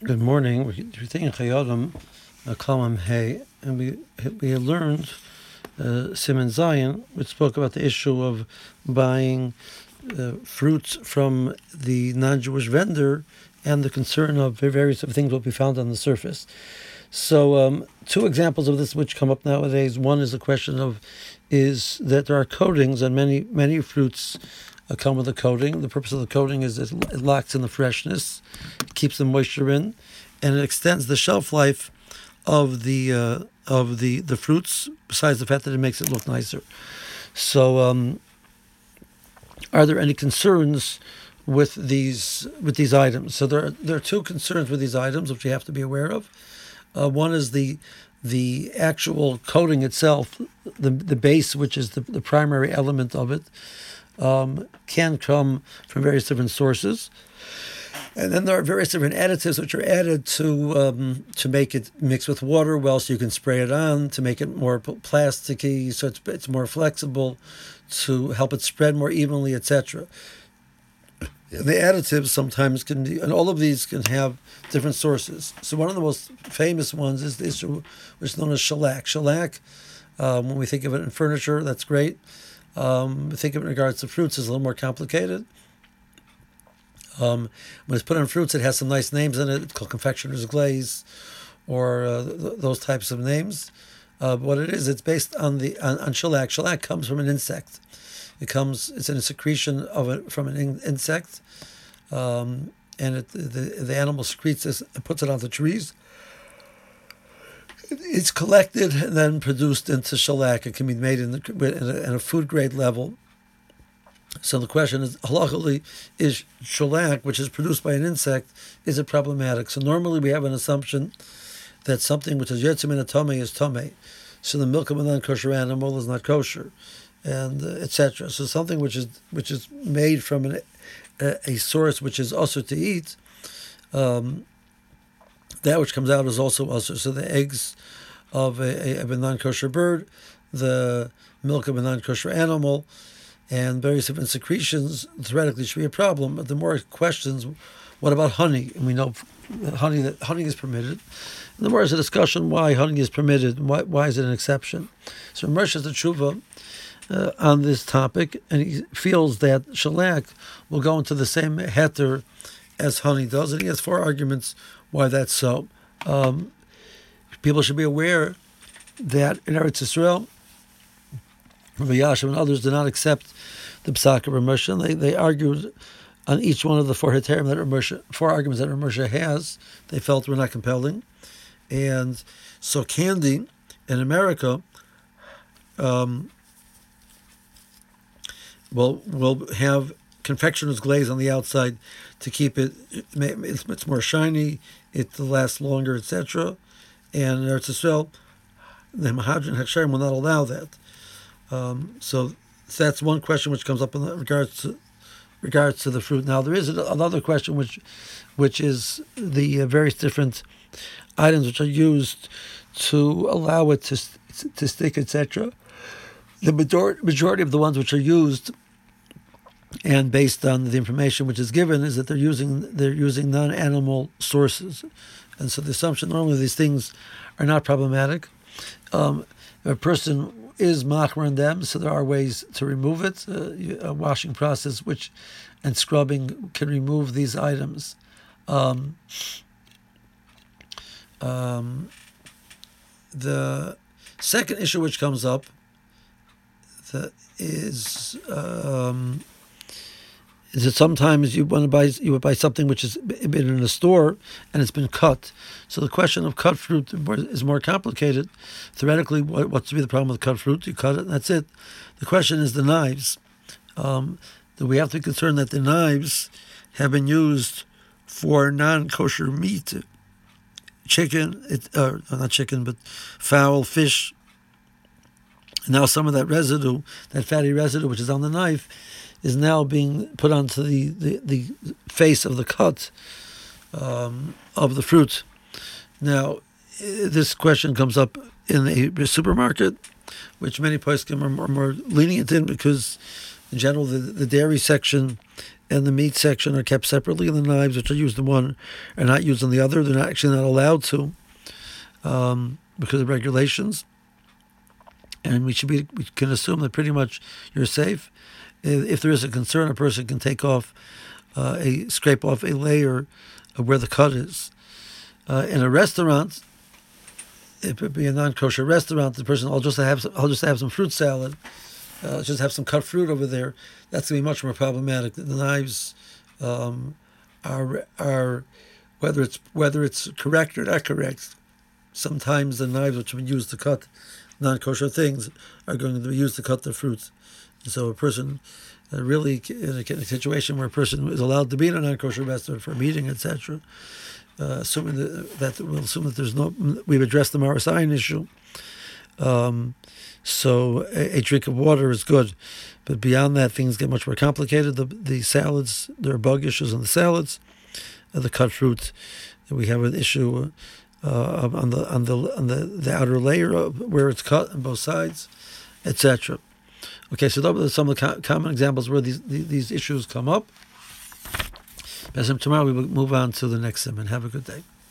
Good morning. We're taking Chayodim, Kalam Hay, and we had learned Siman Zion, which spoke about the issue of buying fruits from the non-Jewish vendor and the concern of various things will be found on the surface. So, two examples of this which come up nowadays. One is the question of is that there are coatings, and many fruits come with a coating. The purpose of the coating is it locks in the freshness, it keeps the moisture in, and it extends the shelf life of the fruits. Besides the fact that it makes it look nicer. So, are there any concerns with these items? So there are two concerns with these items which you have to be aware of. One is the actual coating itself, the base, which is the primary element of it, can come from various different sources, and then there are various different additives which are added to make it mix with water well, so you can spray it on to make it more plasticky, so it's more flexible, to help it spread more evenly, etc. The additives sometimes can be, and all of these can have different sources. So one of the most famous ones is the issue which is known as shellac. Shellac, when we think of it in furniture, that's great. We think of it in regards to fruits, it's a little more complicated. When it's put on fruits, it has some nice names in it. It's called confectioner's glaze, or those types of names. But what it is, it's based on shellac. Shellac comes from an insect. It's in a secretion from an insect, and the animal secretes this and puts it on the trees. It's collected and then produced into shellac. It can be made in a food grade level. So the question is, halachically, is shellac, which is produced by an insect, is it problematic? So normally we have an assumption that something which is yotzei min hatomei is tomei. So the milk of a non-kosher animal is not kosher, and etc. So something which is made from a source which is also to eat, that which comes out is also. So the eggs of a non-kosher bird, the milk of a non-kosher animal, and various different secretions theoretically should be a problem. But the more questions, what about honey? And we know honey is permitted. And the more is a discussion why honey is permitted, why is it an exception? So Ramesh has the tshuva on this topic, and he feels that shellac will go into the same heter as honey does, and he has four arguments why that's so. People should be aware that in Eretz Yisrael, Rabbi Yashem and others did not accept the Psak of Ramesh. They argued on each one of the four heterim four arguments that Ramesh has. They felt were not compelling, and so candy in America will have confectioner's glaze on the outside to keep it's more shiny, it lasts longer, etc. And in Eretz Yisrael, the Mahadran Haksharim will not allow that. So that's one question which comes up in regards to the fruit. Now there is another question which is the various different items which are used to allow it to stick, etc. The majority of the ones which are used, and based on the information which is given, is that they're using non-animal sources, and so the assumption normally these things are not problematic. If a person is machmer in them, so there are ways to remove it. A washing process and scrubbing can remove these items. The second issue which comes up is that sometimes you would buy something which has been in a store and it's been cut. So the question of cut fruit is more complicated. Theoretically, what's to be the problem with cut fruit? You cut it and that's it. The question is the knives. Do we have to be concerned that the knives have been used for non-kosher meat, chicken, not chicken, but fowl, fish? Now some of that residue, that fatty residue which is on the knife, is now being put onto the face of the cut of the fruit. Now, this question comes up in a supermarket, which many poskim are more lenient in, because in general the dairy section and the meat section are kept separately, and the knives which are used in one are not used in the other. They're actually not allowed to because of regulations. And we can assume that pretty much you're safe. If there is a concern, a person can scrape off a layer of where the cut is. In a restaurant, if it be a non-kosher restaurant, the person, I'll just have some fruit salad, just have some cut fruit over there. That's going to be much more problematic. The knives are whether it's correct or not correct. Sometimes the knives which have been used to cut non-kosher things are going to be used to cut the fruits. So a person really in a situation where a person is allowed to be in a non-kosher restaurant for a meeting, etc., assuming that there's no, we've addressed the Maris Ayin issue. So a drink of water is good, but beyond that, things get much more complicated. The salads, there are bug issues in the salads, the cut fruit. We have an issue on the outer layer of where it's cut on both sides, etc. Okay, so those are some of the common examples where these issues come up. Tomorrow we will move on to the next sim, and have a good day.